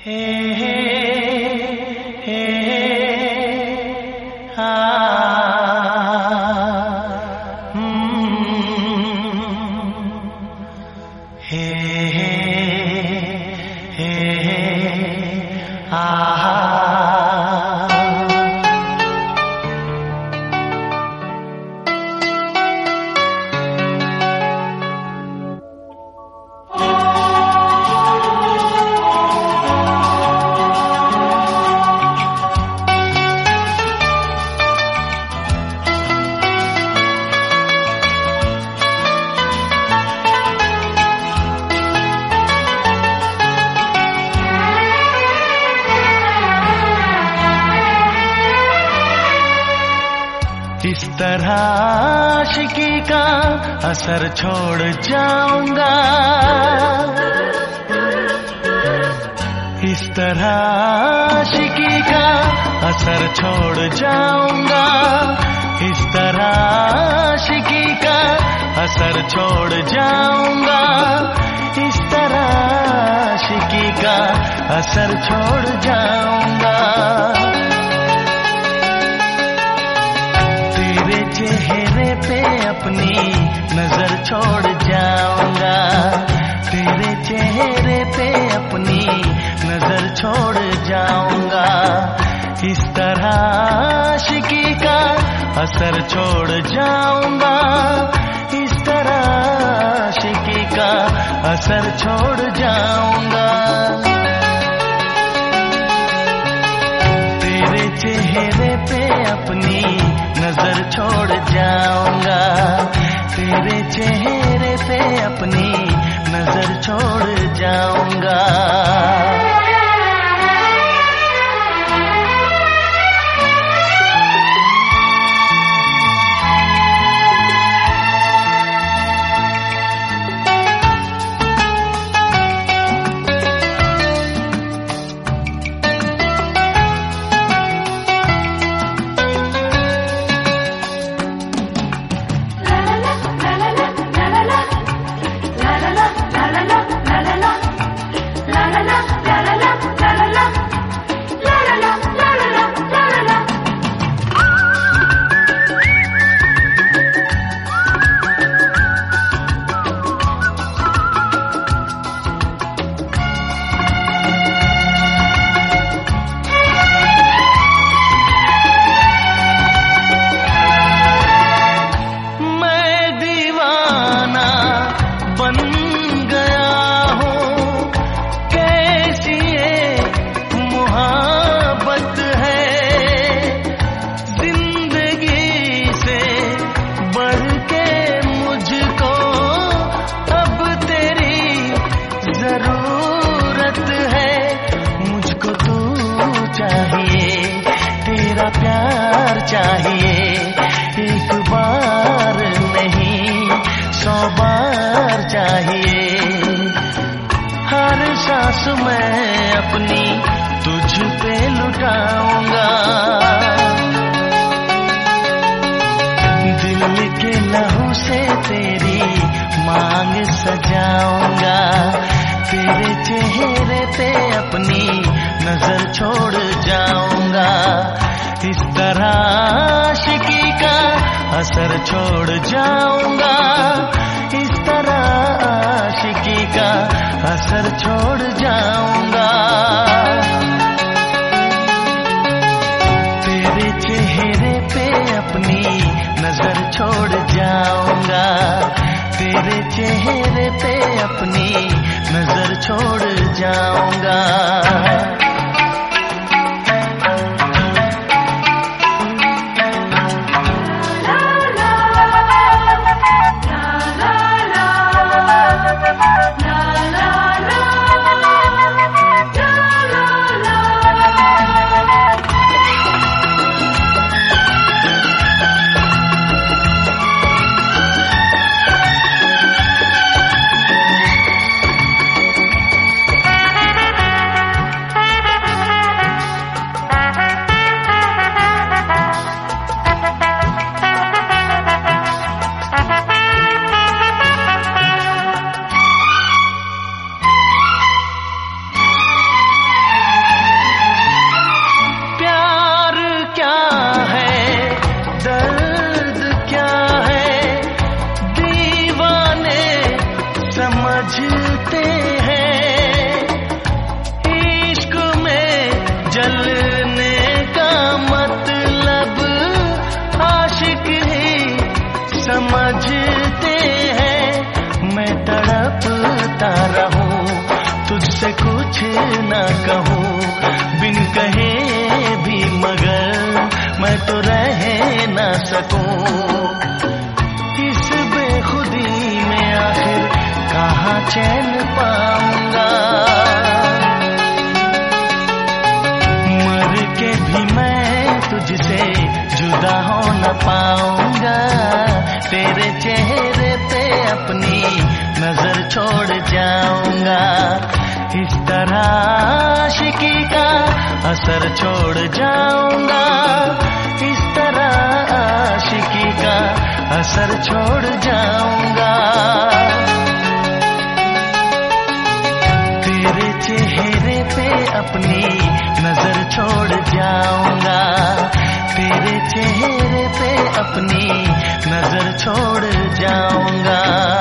इस तरह आशिकी का असर छोड़ जाऊंगा, इस तरह आशिकी का असर छोड़ जाऊंगा, इस तरह आशिकी का असर छोड़ जाऊंगा, इस तरह आशिकी का असर छोड़ जाऊंगा। चेहरे पे अपनी नजर छोड़ जाऊंगा, तेरे चेहरे पे अपनी नजर छोड़ जाऊंगा, इस तरह आशिकी का असर छोड़ जाऊंगा, इस तरह आशिकी का असर छोड़ जाऊंगा। तेरे चेहरे पे अपनी नजर छोड़ जाऊंगा, तेरे चेहरे पे अपनी नजर छोड़ जाऊंगा। प्यार चाहिए, एक बार नहीं 100 बार चाहिए, हर सांस मैं अपनी तुझ पे लुटाऊंगा, दिल के लहू से तेरी मांग सजाऊंगा, तेरे चेहरे पे अपनी नजर छोड़ जाऊंगा, इस तरह आशिकी का असर छोड़ जाऊंगा, इस तरह आशिकी का असर छोड़ जाऊंगा। तेरे चेहरे पे अपनी नजर छोड़ जाऊंगा, तेरे चेहरे पे अपनी नजर छोड़ जाऊंगा। कहूँ बिन कहे भी, मगर मैं तो रह ना सकूं। इस बेखुदी में आखिर कहाँ चैन पाऊंगा, मर के भी मैं तुझसे जुदा हो न पाऊंगा। तेरे चेहरे पे अपनी नजर छोड़ जाऊंगा, इस तरह आशिकी का असर छोड़ जाऊंगा, इस तरह आशिकी का असर छोड़ जाऊंगा। तेरे चेहरे पे अपनी नजर छोड़ जाऊंगा, तेरे चेहरे पे अपनी नजर छोड़ जाऊंगा।